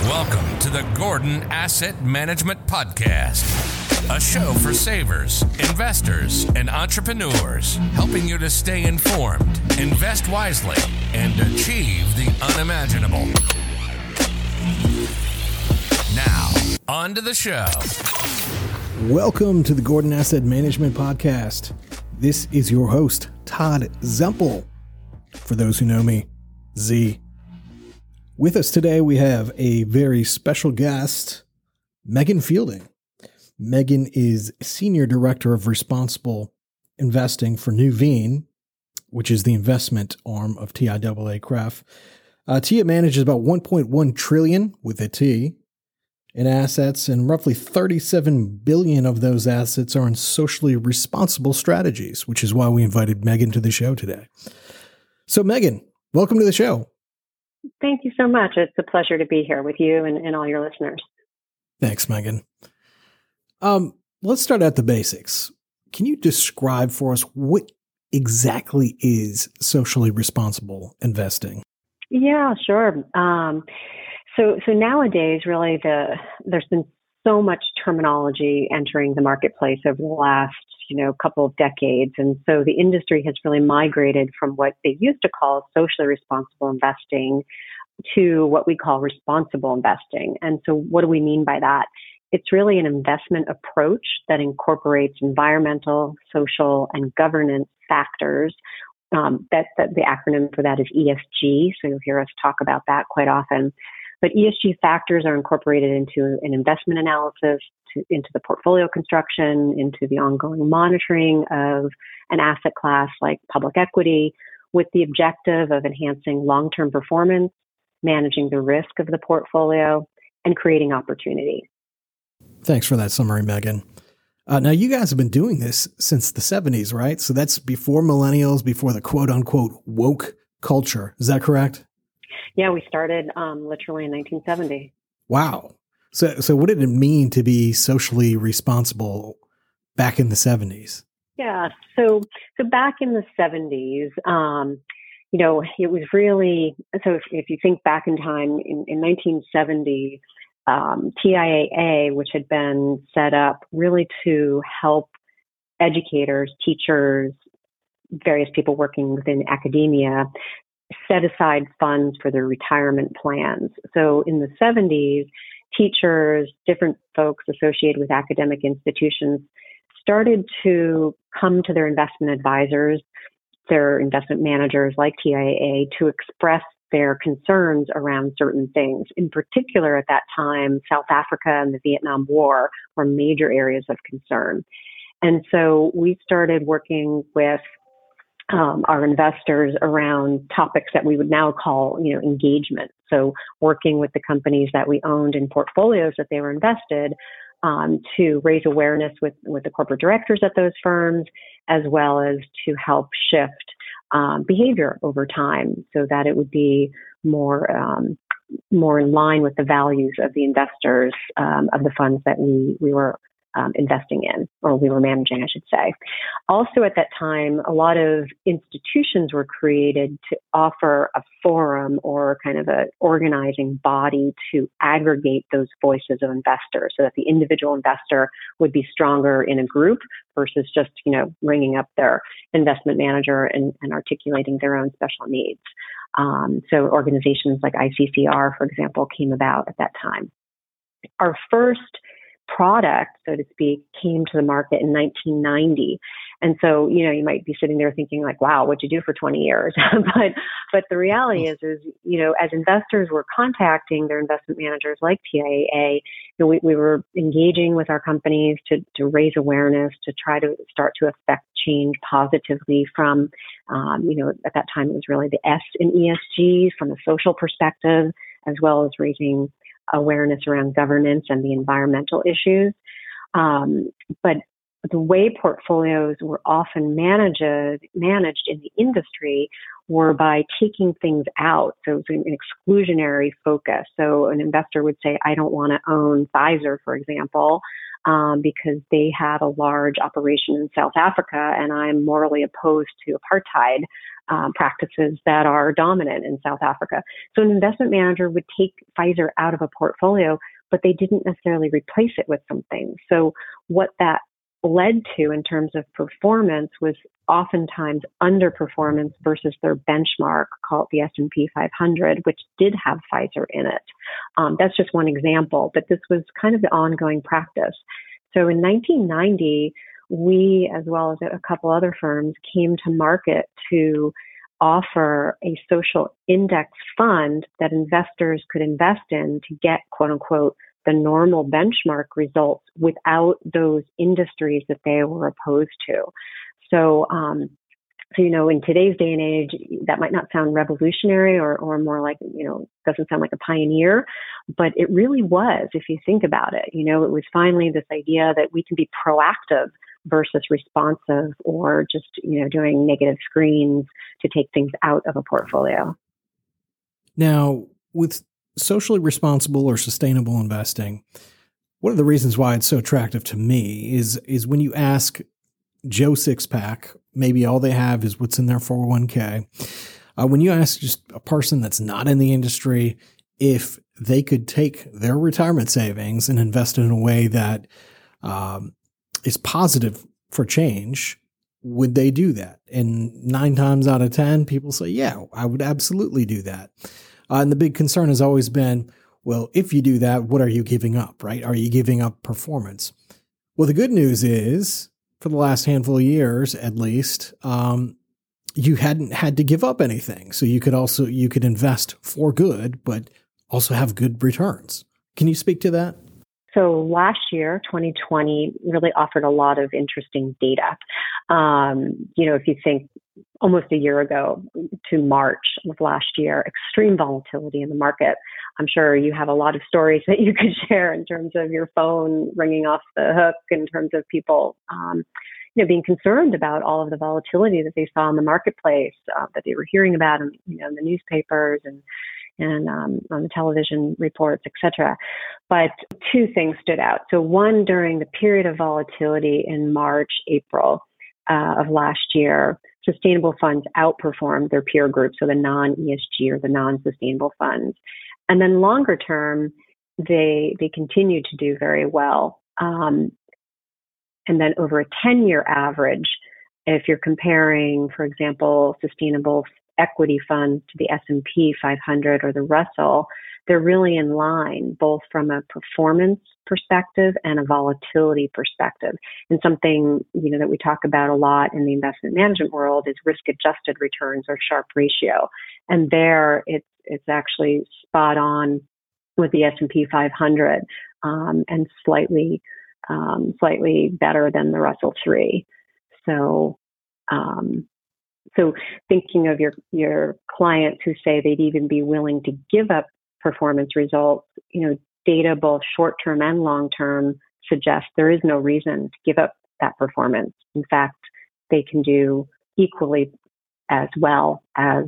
Welcome to the Gordon Asset Management Podcast, a show for savers, investors, and entrepreneurs, helping you to stay informed, invest wisely, and achieve the unimaginable. Now, on to the show. Welcome to the Gordon Asset Management Podcast. This is your host, Todd Zempel. For those who know me, Z. With us today, we have a very special guest, Megan Fielding. Megan is Senior Director of Responsible Investing for Nuveen, which is the investment arm of TIAA-CREF. TIA manages about $1.1 trillion with a T in assets, and roughly $37 billion of those assets are in socially responsible strategies, which is why we invited Megan to the show today. So Megan, welcome to the show. Thank you so much. It's a pleasure to be here with you and all your listeners. Thanks, Megan. Let's start at the basics. Can you describe for us what exactly is socially responsible investing? Yeah, sure. So nowadays, really, there's been so much terminology entering the marketplace over the last, couple of decades. And so the industry has really migrated from what they used to call socially responsible investing to what we call responsible investing. And so what do we mean by that? It's really an investment approach that incorporates environmental, social, and governance factors. That the acronym for that is ESG. So you'll hear us talk about that quite often. But ESG factors are incorporated into an investment analysis, into the portfolio construction, into the ongoing monitoring of an asset class like public equity, with the objective of enhancing long-term performance, managing the risk of the portfolio, and creating opportunity. Thanks for that summary, Megan. Now, you guys have been doing this since the 70s, right? So that's before millennials, before the quote-unquote woke culture. Is that correct? Yeah, we started literally in 1970. Wow. So what did it mean to be socially responsible back in the 70s? Yeah, so back in the 70s, it was really, so if you think back in time, in 1970, TIAA, which had been set up really to help educators, teachers, various people working within academia, set aside funds for their retirement plans. So in the 70s, teachers, different folks associated with academic institutions started to come to their investment advisors, their investment managers like TIAA, to express their concerns around certain things. In particular, at that time, South Africa and the Vietnam War were major areas of concern. And so we started working with our investors around topics that we would now call, engagement. So working with the companies that we owned in portfolios that they were invested to raise awareness with the corporate directors at those firms, as well as to help shift behavior over time so that it would be more in line with the values of the investors of the funds that we were investing in, or we were managing, I should say. Also at that time, a lot of institutions were created to offer a forum or kind of an organizing body to aggregate those voices of investors so that the individual investor would be stronger in a group versus just, ringing up their investment manager and articulating their own special needs. So organizations like ICCR, for example, came about at that time. Our first product, so to speak, came to the market in 1990. And so, you might be sitting there thinking like, wow, what'd you do for 20 years? but the reality is, as investors were contacting their investment managers like TIAA, we were engaging with our companies to raise awareness, to try to start to affect change positively from, at that time it was really the S in ESG from a social perspective, as well as raising awareness around governance and the environmental issues. But the way portfolios were often managed in the industry were by taking things out. So it was an exclusionary focus. So an investor would say, I don't want to own Pfizer, for example, because they had a large operation in South Africa, and I'm morally opposed to apartheid practices that are dominant in South Africa. So an investment manager would take Pfizer out of a portfolio, but they didn't necessarily replace it with something. So what that led to in terms of performance was oftentimes underperformance versus their benchmark called the S&P 500, which did have Pfizer in it. That's just one example, but this was kind of the ongoing practice. So in 1990, we, as well as a couple other firms, came to market to offer a social index fund that investors could invest in to get, quote unquote, the normal benchmark results without those industries that they were opposed to. So, in today's day and age, that might not sound revolutionary or more like, doesn't sound like a pioneer, but it really was, if you think about it. It was finally this idea that we can be proactive versus responsive or just, doing negative screens to take things out of a portfolio. Now, with socially responsible or sustainable investing, one of the reasons why it's so attractive to me is when you ask Joe Sixpack, maybe all they have is what's in their 401k. When you ask just a person that's not in the industry if they could take their retirement savings and invest in a way that is positive for change, would they do that? And 9 times out of 10, people say, yeah, I would absolutely do that. And the big concern has always been, well, if you do that, what are you giving up, right? Are you giving up performance? Well, the good news is, for the last handful of years, at least, you hadn't had to give up anything. So you could invest for good, but also have good returns. Can you speak to that? So last year, 2020, really offered a lot of interesting data. If you think almost a year ago to March of last year, extreme volatility in the market. I'm sure you have a lot of stories that you could share in terms of your phone ringing off the hook, in terms of people, being concerned about all of the volatility that they saw in the marketplace, that they were hearing about in the newspapers and on the television reports, et cetera. But 2 things stood out. So one, during the period of volatility in March, April of last year, sustainable funds outperformed their peer group, so the non-ESG or the non-sustainable funds. And then longer term, they continued to do very well. And then over a 10-year average, if you're comparing, for example, sustainable equity funds to the S&P 500 or the Russell, they're really in line, both from a performance perspective and a volatility perspective. And something, that we talk about a lot in the investment management world is risk-adjusted returns, or Sharpe ratio. And there it's actually spot on with the S&P 500, and slightly better than the Russell 3. So thinking of your clients who say they'd even be willing to give up performance results, data both short-term and long-term suggests there is no reason to give up that performance. In fact, they can do equally as well as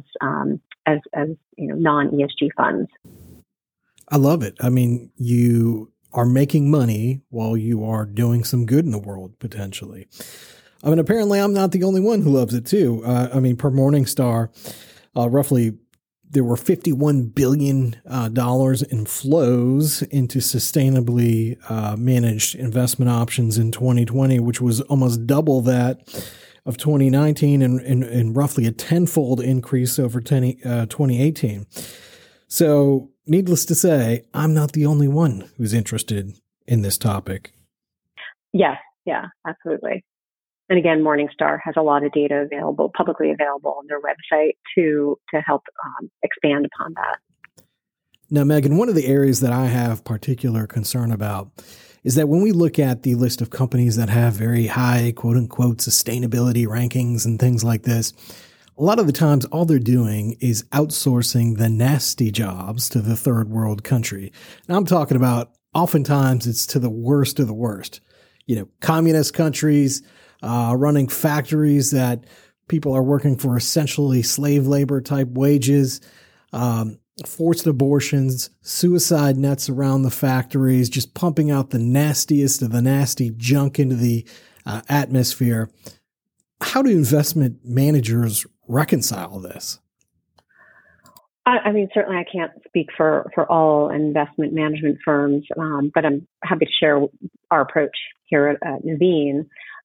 non-ESG funds. I love it. I mean, you are making money while you are doing some good in the world, potentially. I mean, apparently I'm not the only one who loves it too. Per Morningstar, roughly there were $51 billion in flows into sustainably managed investment options in 2020, which was almost double that of 2019 and roughly a tenfold increase over 2018. So needless to say, I'm not the only one who's interested in this topic. Yes, yeah, absolutely. And again, Morningstar has a lot of data publicly available on their website to help expand upon that. Now, Megan, one of the areas that I have particular concern about is that when we look at the list of companies that have very high, quote unquote, sustainability rankings and things like this, a lot of the times all they're doing is outsourcing the nasty jobs to the third world country. Now, I'm talking about oftentimes it's to the worst of the worst. Communist countries, running factories that people are working for essentially slave labor type wages. forced abortions, suicide nets around the factories, just pumping out the nastiest of the nasty junk into the atmosphere. How do investment managers reconcile this? I mean, certainly I can't speak for all investment management firms, but I'm happy to share our approach here at Nuveen.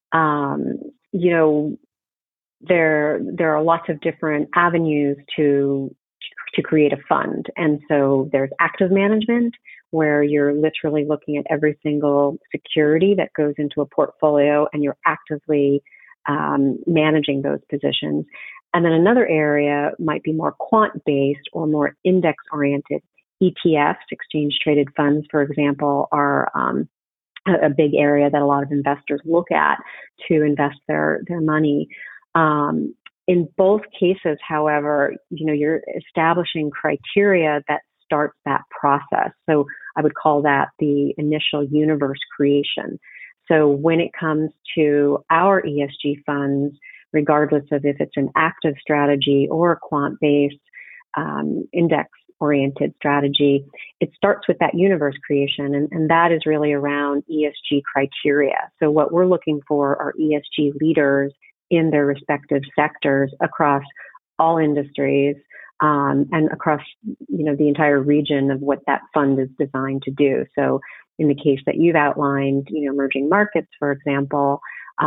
There are lots of different avenues to create a fund. And so there's active management, where you're literally looking at every single security that goes into a portfolio and you're actively managing those positions. And then another area might be more quant-based or more index-oriented. ETFs, exchange-traded funds, for example, are a big area that a lot of investors look at to invest their money. In both cases, however, you're establishing criteria that starts that process. So I would call that the initial universe creation. So when it comes to our ESG funds, regardless of if it's an active strategy or a quant-based index-oriented strategy, it starts with that universe creation, and that is really around ESG criteria. So what we're looking for are ESG leaders in their respective sectors across all industries, and across the entire region of what that fund is designed to do. So in the case that you've outlined, emerging markets, for example,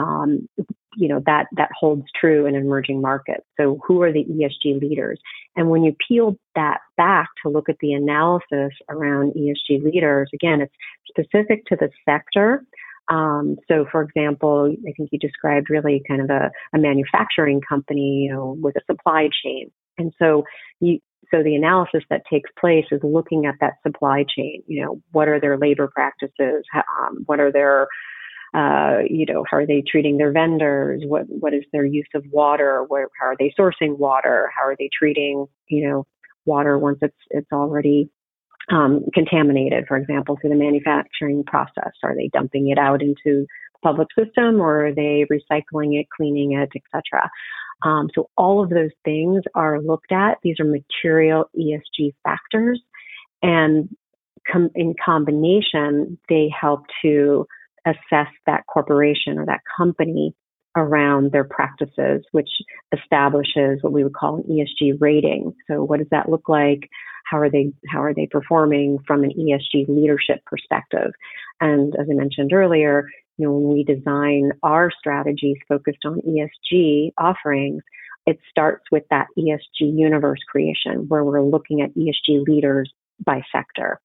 that holds true in emerging markets. So who are the ESG leaders? And when you peel that back to look at the analysis around ESG leaders, again, it's specific to the sector. So for example, I think you described really kind of a manufacturing company, with a supply chain. And so the analysis that takes place is looking at that supply chain. What are their labor practices? What are their how are they treating their vendors? What is their use of water? How are they sourcing water? How are they treating, water once it's already contaminated, for example, through the manufacturing process? Are they dumping it out into the public system, or are they recycling it, cleaning it, etc.? So all of those things are looked at. These are material ESG factors, and in combination, they help to assess that corporation or that company around their practices, which establishes what we would call an ESG rating. So what does that look like? How are they performing from an ESG leadership perspective? And as I mentioned earlier, when we design our strategies focused on ESG offerings, it starts with that ESG universe creation, where we're looking at ESG leaders by sector.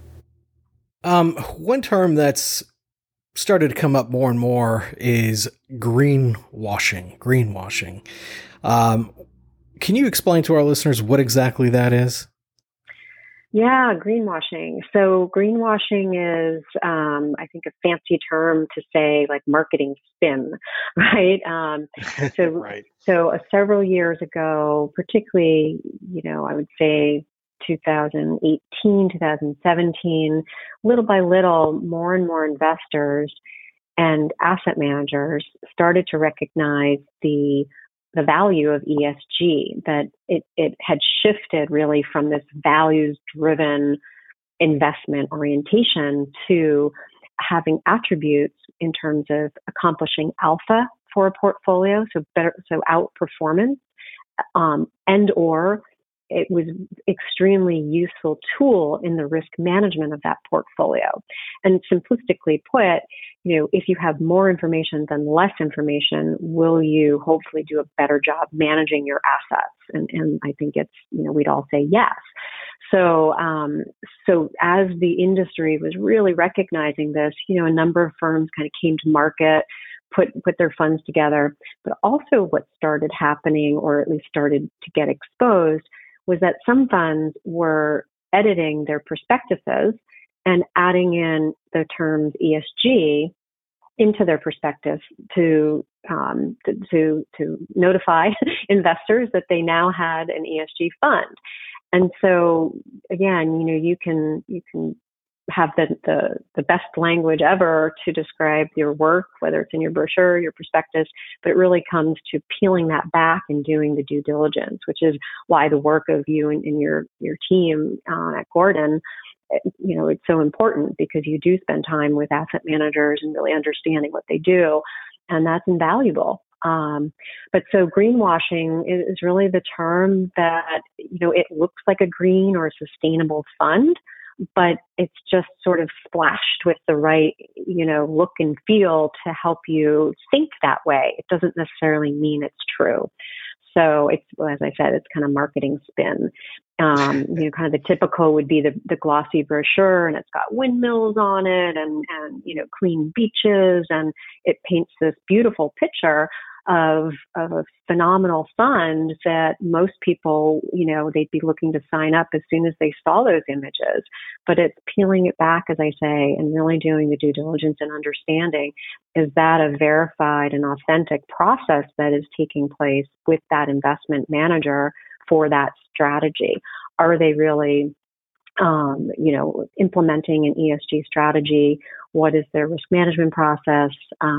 One term that's started to come up more and more is greenwashing. Can you explain to our listeners what exactly that is? Yeah, greenwashing. So greenwashing is, I think, a fancy term to say like marketing spin, right? Right. So several years ago, particularly, I would say 2018, 2017, little by little, more and more investors and asset managers started to recognize the value of ESG, that it had shifted really from this values-driven investment orientation to having attributes in terms of accomplishing alpha for a portfolio, so outperformance, and or it was extremely useful tool in the risk management of that portfolio. And simplistically put, if you have more information than less information, will you hopefully do a better job managing your assets? And I think it's, we'd all say yes. So as the industry was really recognizing this, a number of firms kind of came to market, put their funds together. But also what started happening, or at least started to get exposed, was that some funds were editing their prospectuses and adding in the terms ESG into their prospectus to notify investors that they now had an ESG fund. And so again, you can have the best language ever to describe your work, whether it's in your brochure, your prospectus, but it really comes to peeling that back and doing the due diligence, which is why the work of you and your team at Gordon, it's so important, because you do spend time with asset managers and really understanding what they do, and that's invaluable. But so greenwashing is really the term that, it looks like a green or a sustainable fund, but it's just sort of splashed with the right, look and feel to help you think that way. It doesn't necessarily mean it's true. So it's, as I said, it's kind of marketing spin. Kind of the typical would be the glossy brochure, and it's got windmills on it and clean beaches, and it paints this beautiful picture of a phenomenal fund that most people, they'd be looking to sign up as soon as they saw those images. But it's peeling it back, as I say, and really doing the due diligence and understanding, is that a verified and authentic process that is taking place with that investment manager for that strategy? Are they really implementing an ESG strategy? What is their risk management process?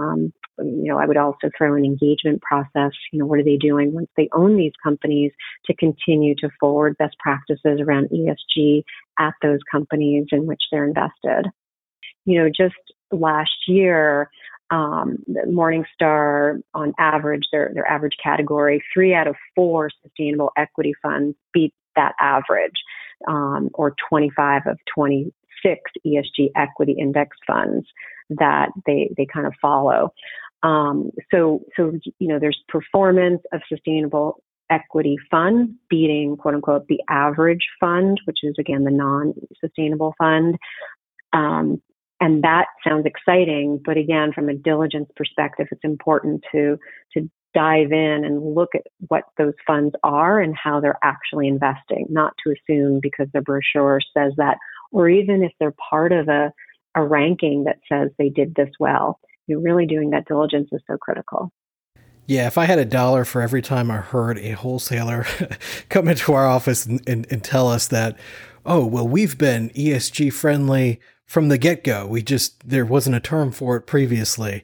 I would also throw an engagement process. What are they doing once they own these companies to continue to forward best practices around ESG at those companies in which they're invested? Just last year, Morningstar, on average, their average category, 3 out of 4 sustainable equity funds beat that average, or 25 of 26 ESG equity index funds that they kind of follow. So there's performance of sustainable equity fund beating, quote unquote, the average fund, which is again the non-sustainable fund. And that sounds exciting, but again, from a diligence perspective, it's important to dive in and look at what those funds are and how they're actually investing, not to assume because the brochure says that, or even if they're part of a ranking that says they did this well. Really doing that diligence is so critical. Yeah, if I had $1 for every time I heard a wholesaler come into our office and tell us that, oh, well, we've been ESG friendly from the get-go. There wasn't a term for it previously.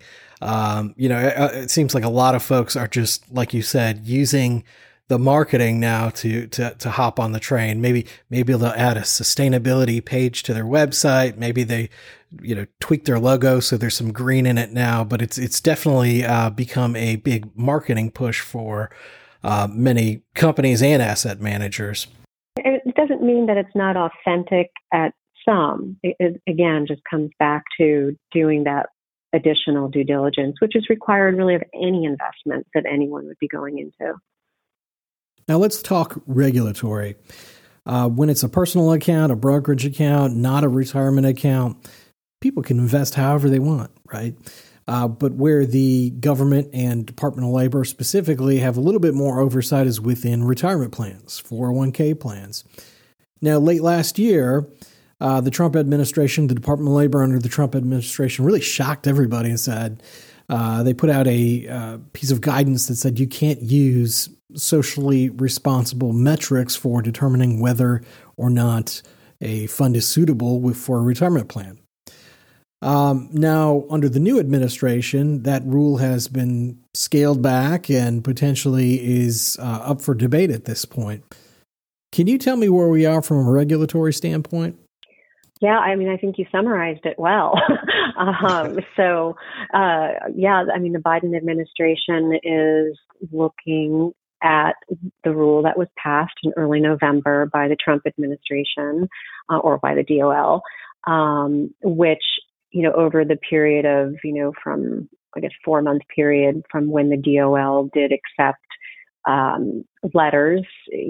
It seems like a lot of folks are just, like you said, using the marketing now to hop on the train. Maybe they'll add a sustainability page to their website. Maybe they, tweak their logo so there's some green in it now. But it's definitely become a big marketing push for many companies and asset managers. It doesn't mean that it's not authentic at some. It again just comes back to doing that additional due diligence, which is required really of any investment that anyone would be going into. Now let's talk regulatory. When it's a personal account, a brokerage account, not a retirement account, people can invest however they want, right? But where the government and Department of Labor specifically have a little bit more oversight is within retirement plans, 401k plans. Now, late last year, the Trump administration, the Department of Labor under the Trump administration really shocked everybody and said, they put out a piece of guidance that said you can't use socially responsible metrics for determining whether or not a fund is suitable for a retirement plan. Now, under the new administration, that rule has been scaled back and potentially is up for debate at this point. Can you tell me where we are from a regulatory standpoint? Yeah, I think you summarized it well. The Biden administration is looking at the rule that was passed in early November by the Trump administration or by the DOL, which, over the period of, from, 4-month period from when the DOL did accept letters,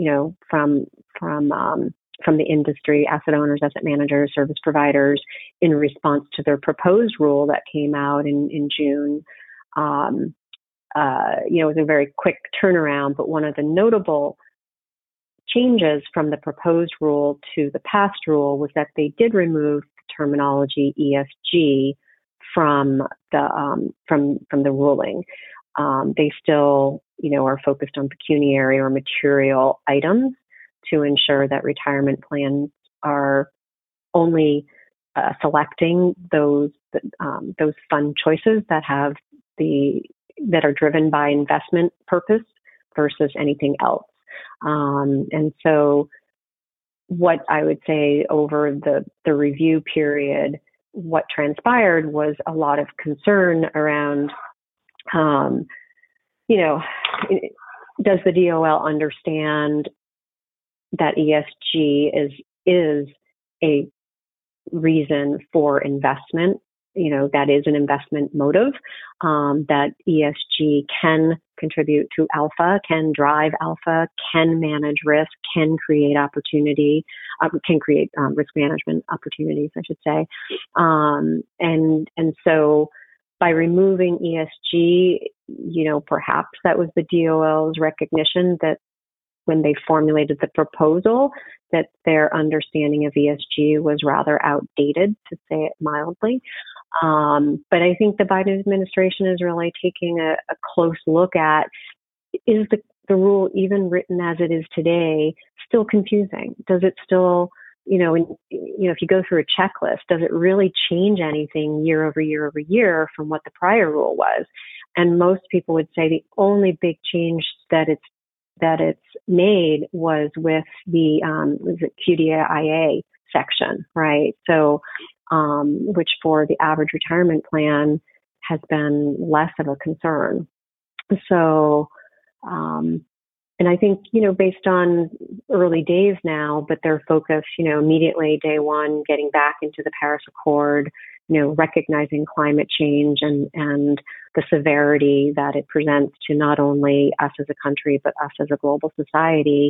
from the industry, asset owners, asset managers, service providers, in response to their proposed rule that came out in June. It was a very quick turnaround, but one of the notable changes from the proposed rule to the past rule was that they did remove the terminology ESG from the ruling. They still, are focused on pecuniary or material items to ensure that retirement plans are only selecting those fund choices that are driven by investment purpose versus anything else. And so what I would say over the review period, what transpired was a lot of concern around, does the DOL understand that ESG is a reason for investment? That is an investment motive, that ESG can contribute to alpha, can drive alpha, can manage risk, can create opportunity, risk management opportunities, I should say. And so by removing ESG, perhaps that was the DOL's recognition that when they formulated the proposal, that their understanding of ESG was rather outdated, to say it mildly. But I think the Biden administration is really taking a close look at, is the rule, even written as it is today, still confusing? Does it still, if you go through a checklist, does it really change anything year over year over year from what the prior rule was? And most people would say the only big change that it's made was with the QDIA section, right? So, which for the average retirement plan has been less of a concern. So, and I think, based on early days now, but their focus, immediately day one, getting back into the Paris Accord, recognizing climate change and the severity that it presents to not only us as a country, but us as a global society.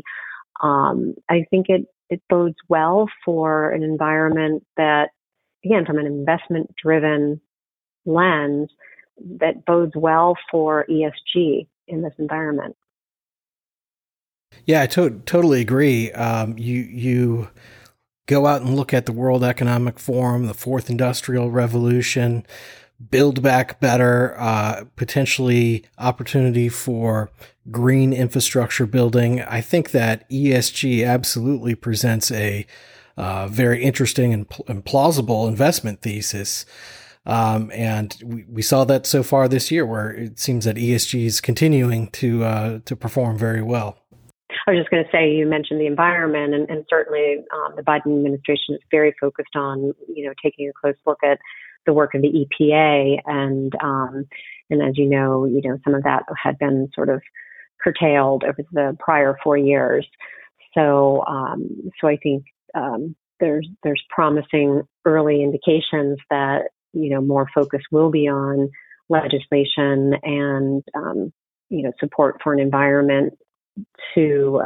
I think it bodes well for an environment that, again, from an investment-driven lens, that bodes well for ESG in this environment. Yeah, I totally agree. You go out and look at the World Economic Forum, the Fourth Industrial Revolution, Build Back Better, potentially opportunity for green infrastructure building. I think that ESG absolutely presents a very interesting and plausible investment thesis. And we saw that so far this year, where it seems that ESG is continuing to perform very well. I was just going to say, you mentioned the environment, and certainly the Biden administration is very focused on, taking a close look at the work of the EPA, and as you know, some of that had been sort of curtailed over the prior 4 years. So I think there's promising early indications that more focus will be on legislation and support for an environment to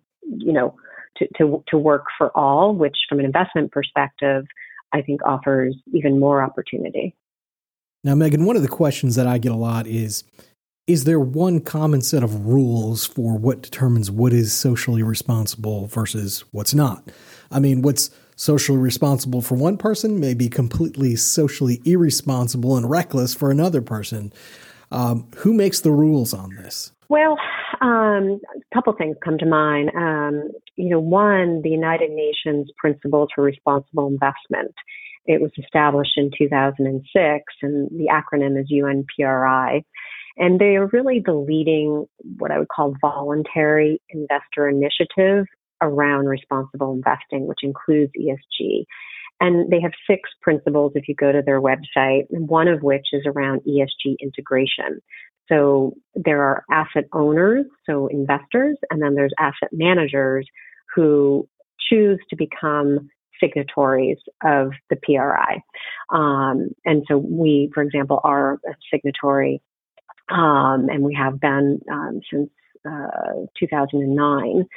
work for all, which from an investment perspective, I think offers even more opportunity. Now, Megan, one of the questions that I get a lot is there one common set of rules for what determines what is socially responsible versus what's not? I mean, what's socially responsible for one person may be completely socially irresponsible and reckless for another person. Who makes the rules on this? Well, a couple things come to mind. One, the United Nations Principles for Responsible Investment. It was established in 2006, and the acronym is UNPRI. And they are really the leading, what I would call, voluntary investor initiative around responsible investing, which includes ESG. And they have 6 principles if you go to their website, one of which is around ESG integration. So there are asset owners, so investors, and then there's asset managers who choose to become signatories of the PRI. And so we, for example, are a signatory, and we have been since 2009.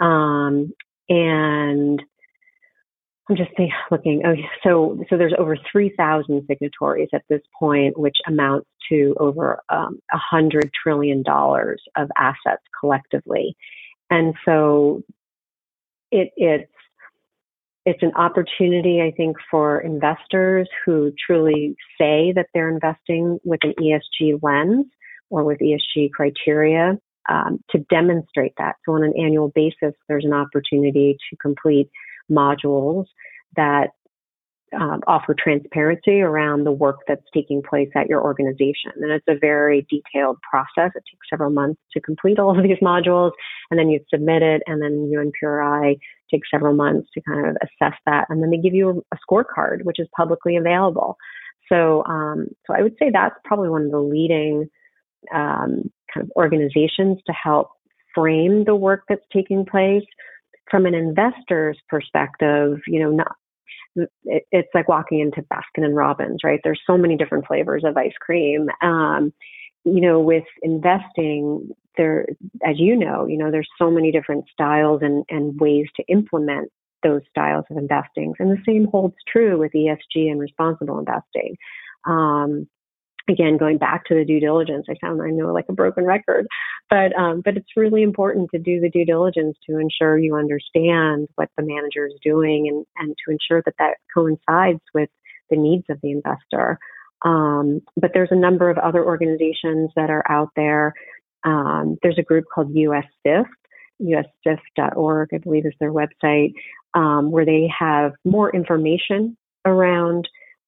And I'm just looking. So there's over 3,000 signatories at this point, which amounts to over $100 trillion of assets collectively. And so it's an opportunity, I think, for investors who truly say that they're investing with an ESG lens or with ESG criteria to demonstrate that. So on an annual basis, there's an opportunity to complete modules that offer transparency around the work that's taking place at your organization. And it's a very detailed process. It takes several months to complete all of these modules, and then you submit it, and then you and PRI take several months to kind of assess that. And then they give you a scorecard, which is publicly available. So I would say that's probably one of the leading kind of organizations to help frame the work that's taking place. From an investor's perspective, it's like walking into Baskin and Robbins, right? There's so many different flavors of ice cream. With investing, there, as there's so many different styles and ways to implement those styles of investing. And the same holds true with ESG and responsible investing. Again, going back to the due diligence, I know like a broken record, but it's really important to do the due diligence to ensure you understand what the manager is doing and to ensure that coincides with the needs of the investor. But there's a number of other organizations that are out there. There's a group called USSIF, ussif.org, I believe is their website, where they have more information around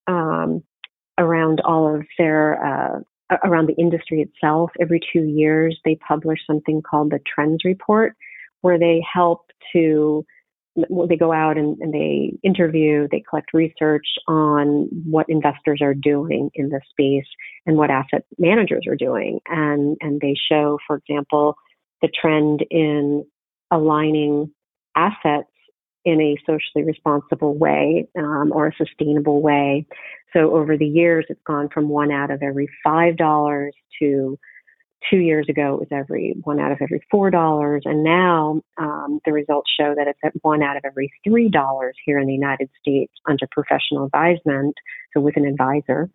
all of their, around the industry itself. Every 2 years, they publish something called the Trends Report, where they go out and they interview, they collect research on what investors are doing in this space and what asset managers are doing. And they show, for example, the trend in aligning assets in a socially responsible way or a sustainable way. So over the years, it's gone from 1 out of every $5 to 2 years ago, it was 1 out of every $4. And now the results show that it's at 1 out of every $3 here in the United States under professional advisement. So with an advisor,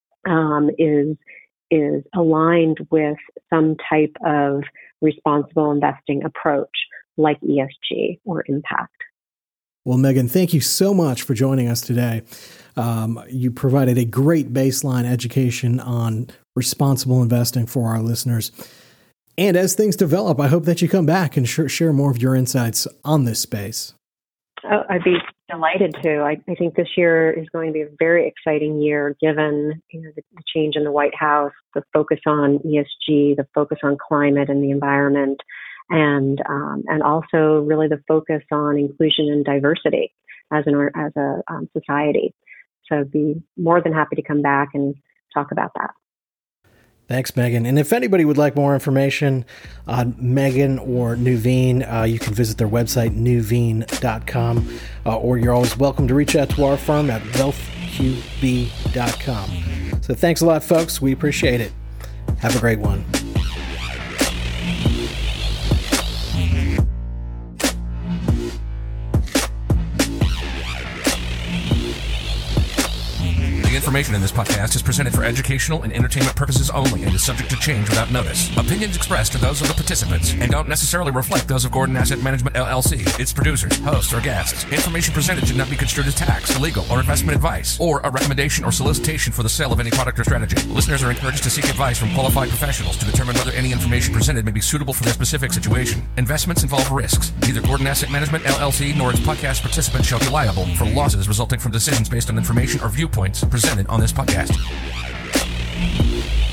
is aligned with some type of responsible investing approach like ESG or impact. Well, Megan, thank you so much for joining us today. You provided a great baseline education on responsible investing for our listeners. And as things develop, I hope that you come back and share more of your insights on this space. Oh, I'd be delighted to. I think this year is going to be a very exciting year, given the change in the White House, the focus on ESG, the focus on climate and the environment, and also really the focus on inclusion and diversity as a society. So I'd be more than happy to come back and talk about that. Thanks, Megan. And if anybody would like more information on Megan or Nuveen, you can visit their website, nuveen.com, or you're always welcome to reach out to our firm at wealthqb.com. So thanks a lot, folks. We appreciate it. Have a great one. Information in this podcast is presented for educational and entertainment purposes only and is subject to change without notice. Opinions expressed are those of the participants and don't necessarily reflect those of Gordon Asset Management, LLC, its producers, hosts, or guests. Information presented should not be construed as tax, legal, or investment advice, or a recommendation or solicitation for the sale of any product or strategy. Listeners are encouraged to seek advice from qualified professionals to determine whether any information presented may be suitable for their specific situation. Investments involve risks. Neither Gordon Asset Management, LLC, nor its podcast participants shall be liable for losses resulting from decisions based on information or viewpoints presented on this podcast.